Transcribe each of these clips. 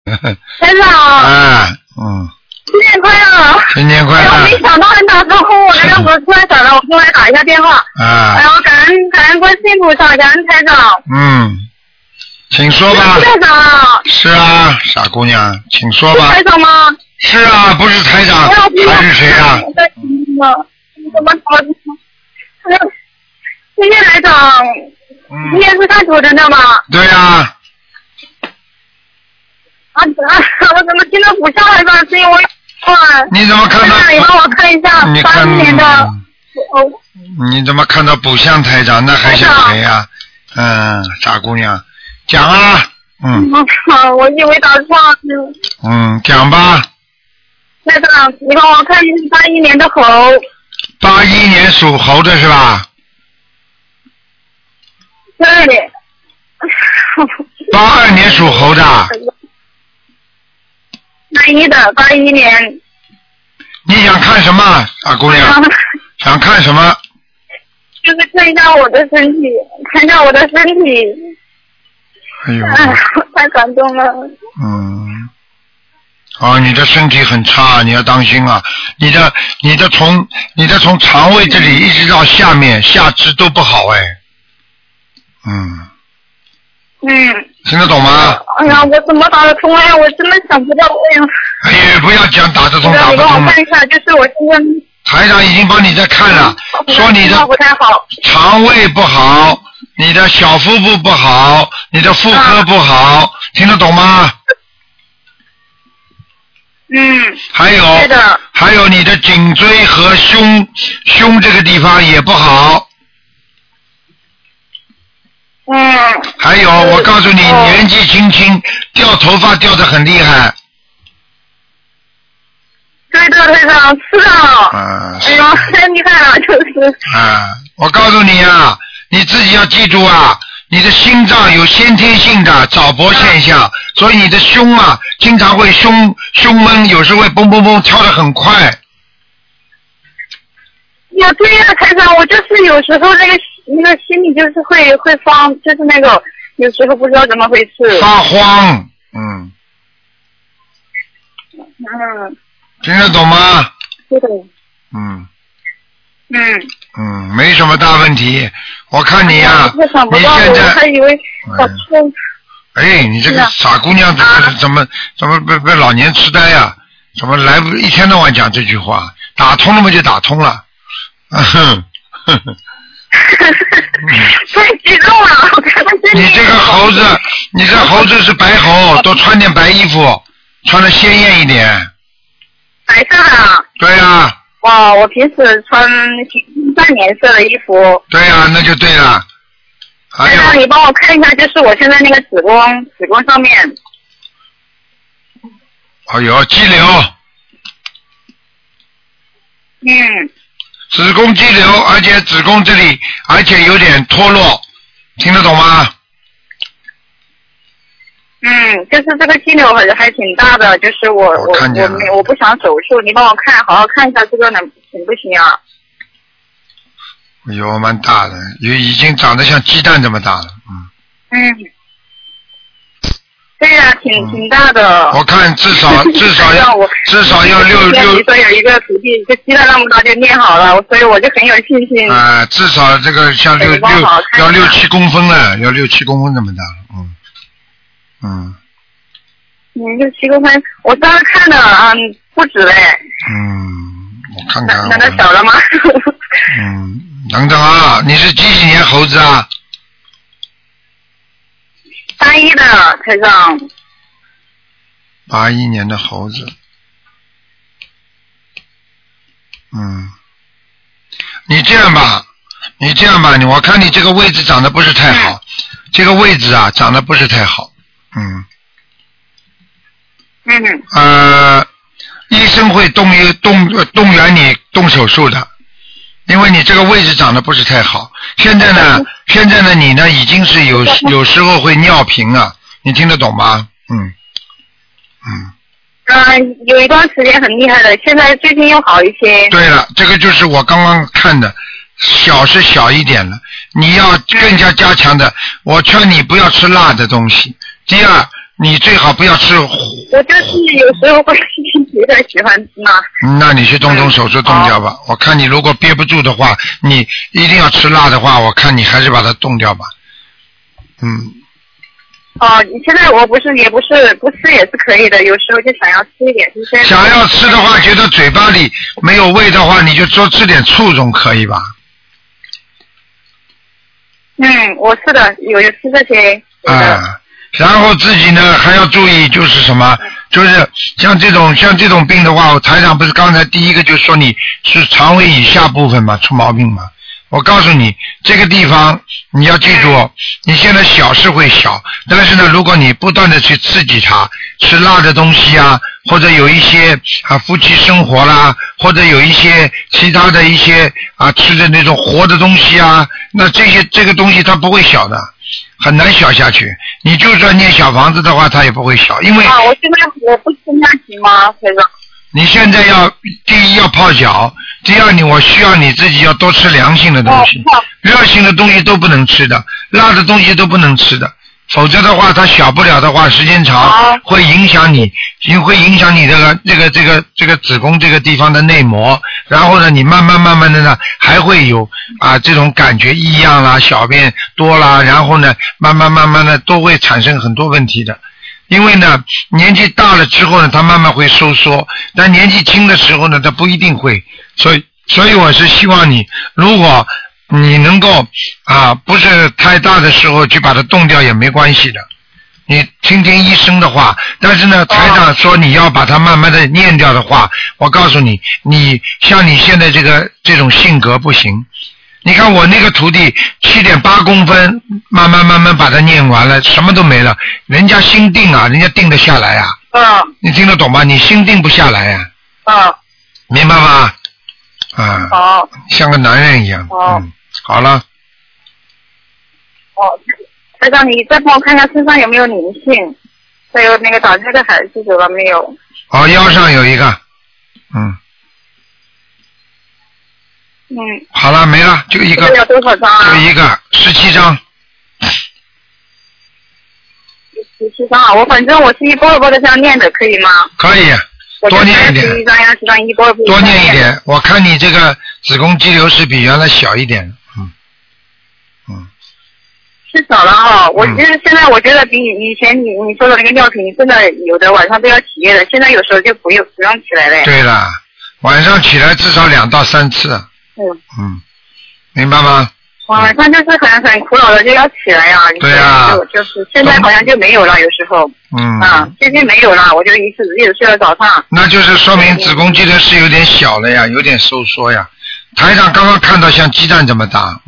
台长。 哎， 新年快乐！ 新年快乐！ 我没想到能打招呼，我突然想到，我过来打一下电话。 啊！ 感恩观世音菩萨，感恩台长。 请说吧。 是台长。 是啊，傻姑娘，请说吧。 是台长吗？ 是啊，不是台长，还是谁啊？ 怎么？谢谢台长。你也是看图腾的吗？ 对呀。 我怎么听到不像台长的声音？ 你怎么看到？ 你帮我看一下81年的。 你怎么看到不像台长？那还像谁呀？傻姑娘，讲啊。 我以为打错了。 讲吧。 台长，你帮我看81年的猴。 81年属猴的是吧？ 对。 82年属猴的。 81年。 你想看什么，傻姑娘？想看什么？ 就是看一下我的身体，看一下我的身体。 哎呦！ 太感动了。 你的身体很差，你要当心啊！你的从肠胃这里一直到下面下肢都不好哎。听得懂吗？ 哎呀，我怎么打得通呀？我真的想不到，哎呀！不要讲打得通打不通。 你帮我看一下，就是我现在。 台长已经帮你在看了，说你的肠胃不好，你的小腹部不好，你的妇科不好，听得懂吗？还有你的颈椎和胸这个地方也不好。还有我告诉你，年纪轻轻掉头发掉得很厉害。 对的，台长，是的。哎呦，太厉害了，就是。 我告诉你啊，你自己要记住啊，你的心脏有先天性的早搏现象，所以你的胸啊，经常会胸闷，有时候会蹦蹦蹦跳得很快。 呀，对呀，台长，我就是有时候那个心里就是会慌，就是那个有时候不知道怎么回事。 发慌，听得懂吗？ 对的。 没什么大问题。我看你呀，你现在。 我还以为你这个傻姑娘怎么被老年痴呆呀？怎么来一天到晚讲这句话？打通了嘛就打通了。 太激动了！ 你这个猴子是白猴，多穿点白衣服，穿得鲜艳一点。 白色的。 对呀。 哇，我平时穿淡颜色的衣服。 对呀，那就对了。还有， 你帮我看一下，就是我现在那个子宫上面。 哎呦，肌瘤。子宫肌瘤，而且子宫这里，而且有点脱落，听得懂吗？ 就是这个肌瘤还挺大的，就是我不想手术，你帮我好好看一下这个行不行啊？ 哎呦，蛮大的，已经长得像鸡蛋这么大了， 对呀，挺大的。 我看至少要6。 说有一个徒弟，就鸡蛋那么大就练好了，所以我就很有信心。 至少这个像要6、7公分了，要6、7公分这么大了， 6、7公分，我刚刚看的不止嘞。 我看看。 难道小了吗？ 等等啊，你是几年猴子啊 ？81的，台长。 81年的猴子。你这样吧，我看你这个位置长得不是太好，这个位置啊长得不是太好，医生会动员你动手术的，因为你这个位置长得不是太好。现在呢，你呢已经是有时候会尿频啊，你听得懂吗？ 有一段时间很厉害的，现在最近又好一些。 对了，这个就是我刚刚看的，小是小一点了，你要更加加强的。我劝你不要吃辣的东西。第二， 你最好不要吃。 我就是有时候会有点喜欢吃辣。 那你去动手术动掉吧。我看你如果憋不住的话，你一定要吃辣的话，我看你还是把它动掉吧。 现在我不吃也是可以的，有时候就想要吃一点。 想要吃的话，觉得嘴巴里没有味的话，你就多吃点醋总可以吧？ 我是的，有吃这些。 然后自己呢还要注意，就是什么？就是像这种病的话，我台长不是刚才第一个就说你是肠胃以下部分嘛出毛病嘛？我告诉你，这个地方你要记住，你现在小是会小，但是呢，如果你不断的去刺激它，吃辣的东西啊，或者有一些夫妻生活啦，或者有一些其他的一些吃的那种活的东西啊，那这个东西它不会小的，很难小下去。你就算念小房子的话，它也不会小，因为我现在我不吃那行吗，台长？ 你现在第一要泡脚，第二我需要你自己要多吃凉性的东西，热性的东西都不能吃的，辣的东西都不能吃的，否则的话它小不了的话，时间长会影响你这个子宫这个地方的内膜，然后呢你慢慢的呢还会有这种感觉异样啦，小便多啦，然后呢慢慢的都会产生很多问题的。因为呢年纪大了之后呢它慢慢会收缩，但年纪轻的时候呢它不一定会，所以我是希望你，如果你能够不是太大的时候去把它冻掉也没关系的，你听听医生的话。但是呢台长说你要把它慢慢的念掉的话，我告诉你，你像你现在这种性格不行。你看我那个徒弟7.8公分，慢慢把它念完了，什么都没了，人家心定人家定得下来你听得懂吗？你心定不下来明白吗？像个男人一样。好了。 台长，你再帮我看一下身上有没有灵性，还有那个打胎的孩子走了没有？ 腰上有一个。好了，没了，就一个。 要多少张啊？ 就一个，17张。 17张我反正我是一波一波的这样念的，可以吗？ 可以，多念一点。 11张、20张，一波一波。 多念一点，我看你这个子宫肌瘤是比原来小一点。 是少了我其实现在我觉得比以前你说的那个尿频真的有的晚上都要起夜的，现在有时候就不用起来了。对了，晚上起来至少2到3次。明白吗？ 晚上就是很苦恼的就要起来呀。 对呀。 就是现在好像就没有了，有时候。最近没有了，我就一直睡到早上。 那就是说明子宫肌瘤是有点小了呀，有点收缩呀。台上刚刚看到像鸡蛋这么大。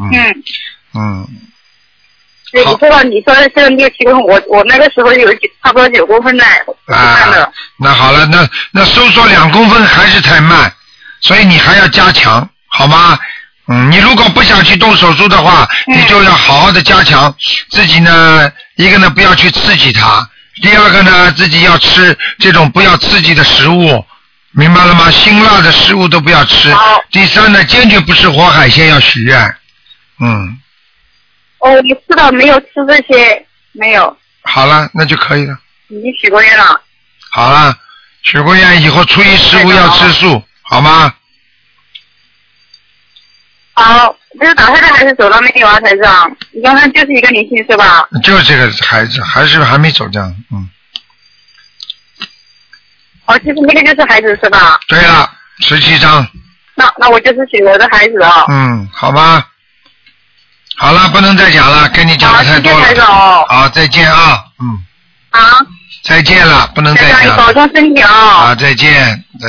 对，你说的这个6-7公分，我那个时候有差不多9公分的，我看的。 那好了，那收缩2公分还是太慢，所以你还要加强。好吗？你如果不想去动手术的话，你就要好好的加强自己呢。一个呢不要去刺激它，第二个呢自己要吃这种不要刺激的食物，明白了吗？辛辣的食物都不要吃。第三呢，坚决不吃活海鲜，要许愿。 你知道没有吃这些？没有。 好了，那就可以了。 已经许过愿了。 好了，许过愿以后初一15要吃素，好吗？ 好，这个打胎的孩子走了没有啊，台长？你刚刚就是一个灵性是吧？ 就是这个孩子，还没走这样。 其实那个就是孩子是吧？ 对了，17张。 那我就是许我的孩子好吧。好了，不能再讲了，跟你讲的太多了。 谢谢台长好，再见啊。 好。 再见了，不能再讲了。 台长，你保重身体好，再见。